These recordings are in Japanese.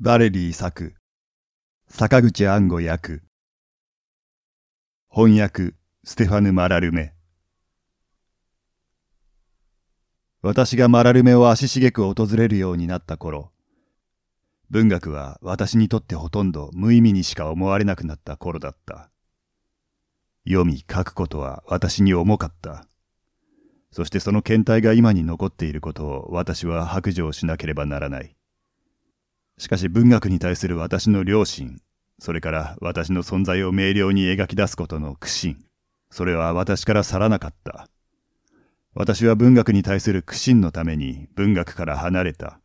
バレリー作、坂口安吾役、翻訳ステファヌ・マラルメ。私がマラルメを足しげく訪れるようになった頃、文学は私にとってほとんど無意味にしか思われなくなった頃だった。読み書くことは私に重かった。そしてその検体が今に残っていることを私は白状しなければならない。しかし文学に対する私の良心、それから私の存在を明瞭に描き出すことの苦心、それは私から去らなかった。私は文学に対する苦心のために文学から離れた。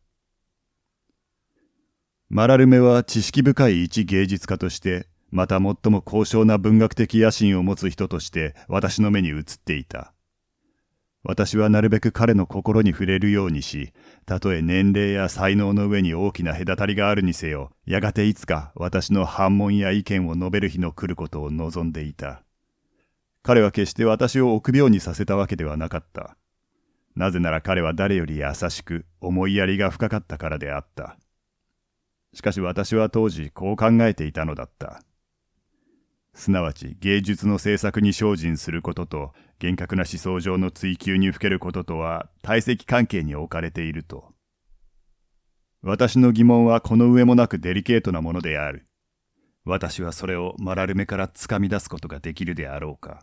マラルメは知識深い一芸術家として、また最も高尚な文学的野心を持つ人として私の目に映っていた。私はなるべく彼の心に触れるようにし、たとえ年齢や才能の上に大きな隔たりがあるにせよ、やがていつか私の反問や意見を述べる日の来ることを望んでいた。彼は決して私を臆病にさせたわけではなかった。なぜなら彼は誰より優しく、思いやりが深かったからであった。しかし私は当時こう考えていたのだった。すなわち芸術の制作に精進することと厳格な思想上の追求にふけることとは対積関係に置かれていると。私の疑問はこの上もなくデリケートなものである。私はそれをマラルメからつかみ出すことができるであろうか。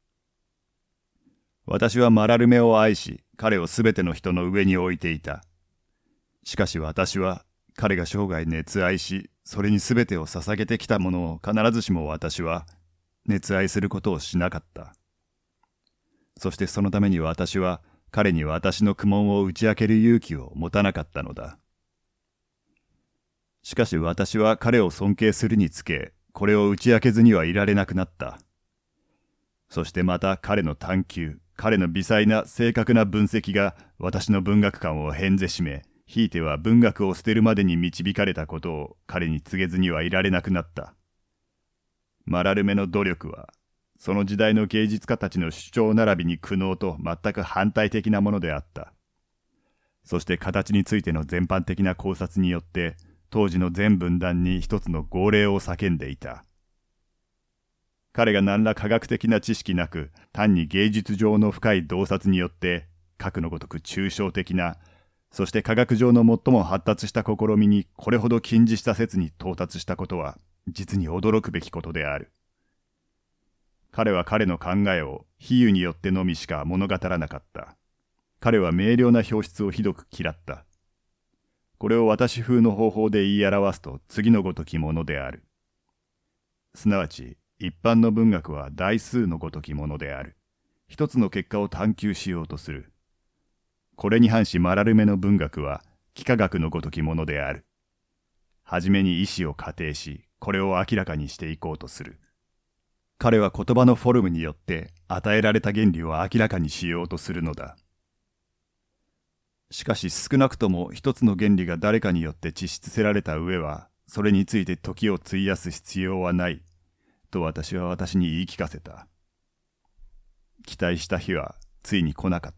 私はマラルメを愛し、彼をすべての人の上に置いていた。しかし私は彼が生涯熱愛し、それにすべてを捧げてきたものを必ずしも私は熱愛することをしなかった。そしてそのために私は彼に私の苦悶を打ち明ける勇気を持たなかったのだ。しかし私は彼を尊敬するにつけ、これを打ち明けずにはいられなくなった。そしてまた彼の探求、彼の微細な正確な分析が私の文学観を変ぜしめ、ひいては文学を捨てるまでに導かれたことを彼に告げずにはいられなくなった。マラルメの努力は、その時代の芸術家たちの主張並びに苦悩と全く反対的なものであった。そして形についての全般的な考察によって、当時の全文壇に一つの号令を叫んでいた。彼が何ら科学的な知識なく、単に芸術上の深い洞察によって、核のごとく抽象的な、そして科学上の最も発達した試みにこれほど近似した説に到達したことは実に驚くべきことである。彼は彼の考えを比喩によってのみしか物語らなかった。彼は明瞭な表出をひどく嫌った。これを私風の方法で言い表すと次のごときものである。すなわち一般の文学は大数のごときものである。一つの結果を探求しようとする。これに反しマラルメの文学は幾何学のごときものである。はじめに意思を仮定し、これを明らかにしていこうとする。彼は言葉のフォルムによって与えられた原理を明らかにしようとするのだ。しかし少なくとも一つの原理が誰かによって地質せられた上は、それについて時を費やす必要はない、と私は私に言い聞かせた。期待した日はついに来なかった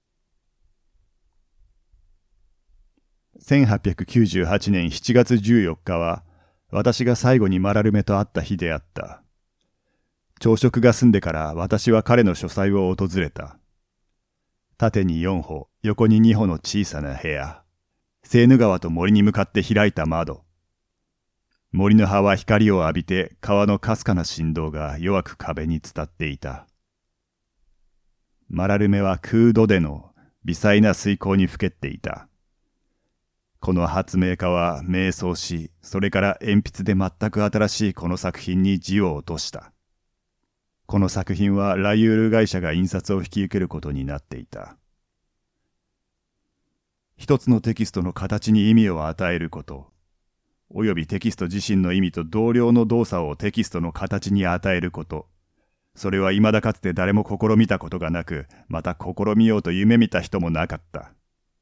。1898年7月14日は、私が最後にマラルメと会った日であった。朝食が済んでから私は彼の書斎を訪れた。縦に4歩、横に2歩の小さな部屋。セーヌ川と森に向かって開いた窓。森の葉は光を浴びて川のかすかな振動が弱く壁に伝っていた。マラルメは空土での微細な水光にふけっていた。この発明家は迷走し、それから鉛筆で全く新しいこの作品に字を落とした。この作品はライユール会社が印刷を引き受けることになっていた。一つのテキストの形に意味を与えること、およびテキスト自身の意味と同様の動作をテキストの形に与えること、それは未だかつて誰も試みたことがなく、また試みようと夢見た人もなかった。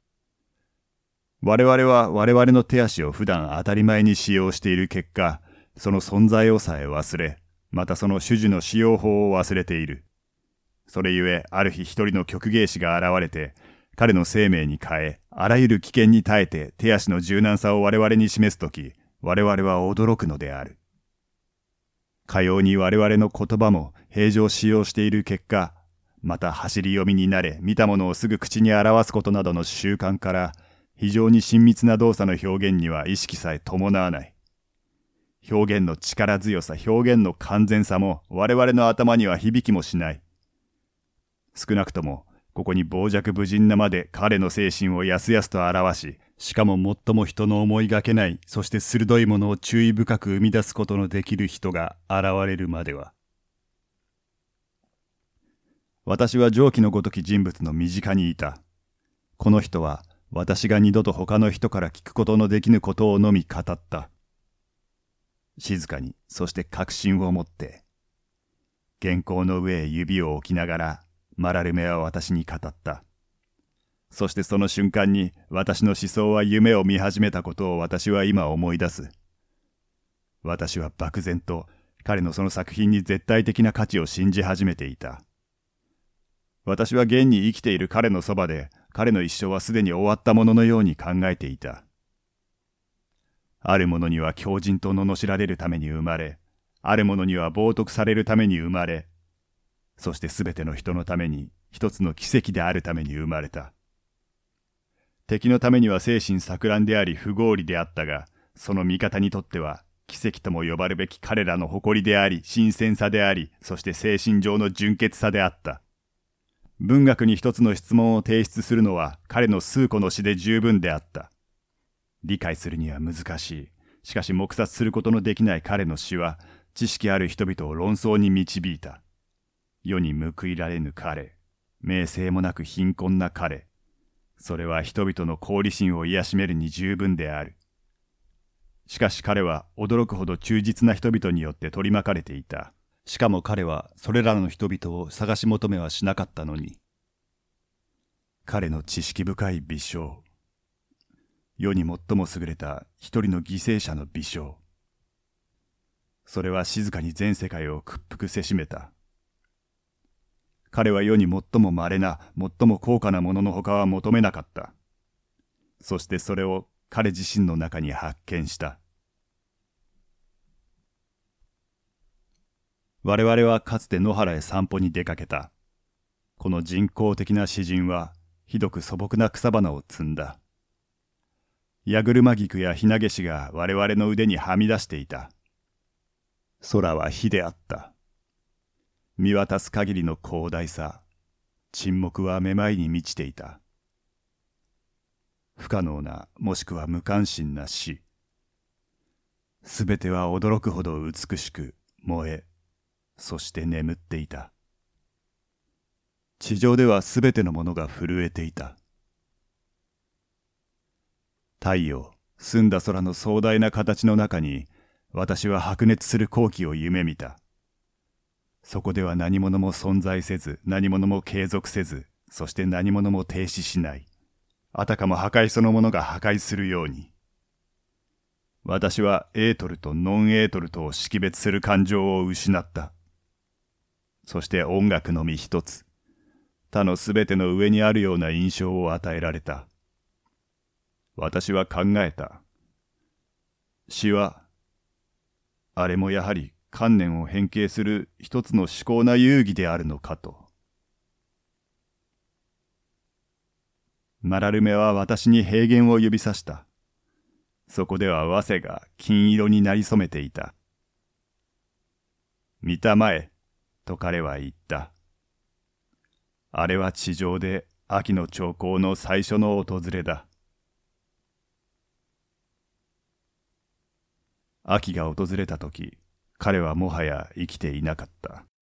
我々は我々の手足を普段当たり前に使用している結果、その存在をさえ忘れ、またその種々の使用法を忘れている。それゆえ、ある日一人の曲芸師が現れて、 彼の生命に変え、あらゆる危険に耐えて手足の柔軟さを我々に示すとき、我々は驚くのである。かように我々の言葉も平常使用している結果、また走り読みになれ、見たものをすぐ口に表すことなどの習慣から、非常に親密な動作の表現には意識さえ伴わない。表現の力強さ、表現の完全さも我々の頭には響きもしない。少なくとも、ここに傍若無人なまで彼の精神をやすやすと表し、しかも最も人の思いがけない、そして鋭いものを注意深く生み出すことのできる人が現れるまでは。私は上記のごとき人物の身近にいた。この人は私が二度と他の人から聞くことのできぬことをのみ語った。静かに、そして確信を持って、原稿の上へ指を置きながら、マラルメは私に語った。そしてその瞬間に私の思想は夢を見始めたことを私は今思い出す。私は漠然と彼のその作品に絶対的な価値を信じ始めていた。私は現に生きている彼のそばで、彼の一生はすでに終わったもののように考えていた。ある者には狂人と罵られるために生まれ、ある者には冒涜されるために生まれ、そしてすべての人のために一つの奇跡であるために生まれた。敵のためには精神錯乱であり不合理であったが、その味方にとっては奇跡とも呼ばれるべき彼らの誇りであり、新鮮さであり、そして精神上の純潔さであった。文学に一つの質問を提出するのは彼の数個の詩で十分であった。理解するには難しい。しかし黙殺することのできない彼の詩は、知識ある人々を論争に導いた。世に報いられぬ彼、名声もなく貧困な彼、それは人々の功利心を癒しめるに十分である。しかし彼は驚くほど忠実な人々によって取り巻かれていた。しかも彼はそれらの人々を探し求めはしなかったのに。彼の知識深い微笑。世に最も優れた一人の犠牲者の微笑。それは静かに全世界を屈服せしめた。彼は世に最も稀な、最も高価なもののほかは求めなかった。そしてそれを彼自身の中に発見した。我々はかつて野原へ散歩に出かけた。この人工的な詩人は、ひどく素朴な草花を摘んだ。矢車菊やひなげしが我々の腕にはみ出していた。空は火であった。見渡す限りの広大さ、沈黙はめまいに満ちていた。不可能な、もしくは無関心な死。すべては驚くほど美しく、燃え、そして眠っていた。地上ではすべてのものが震えていた。太陽、澄んだ空の壮大な形の中に、私は白熱する光輝を夢見た。そこでは何者も存在せず、何者も継続せず、そして何者も停止しない。あたかも破壊そのものが破壊するように。私はエートルとノンエートルとを識別する感情を失った。そして音楽のみ一つ、他のすべての上にあるような印象を与えられた。私は考えた。詩は、あれもやはり観念を変形する一つの至高な遊戯であるのかと。マラルメは私に平原を指さした。そこでは早生が金色になり染めていた。見たまえ、と彼は言った。あれは地上で秋の兆候の最初の訪れだ。秋が訪れたとき、彼はもはや生きていなかった。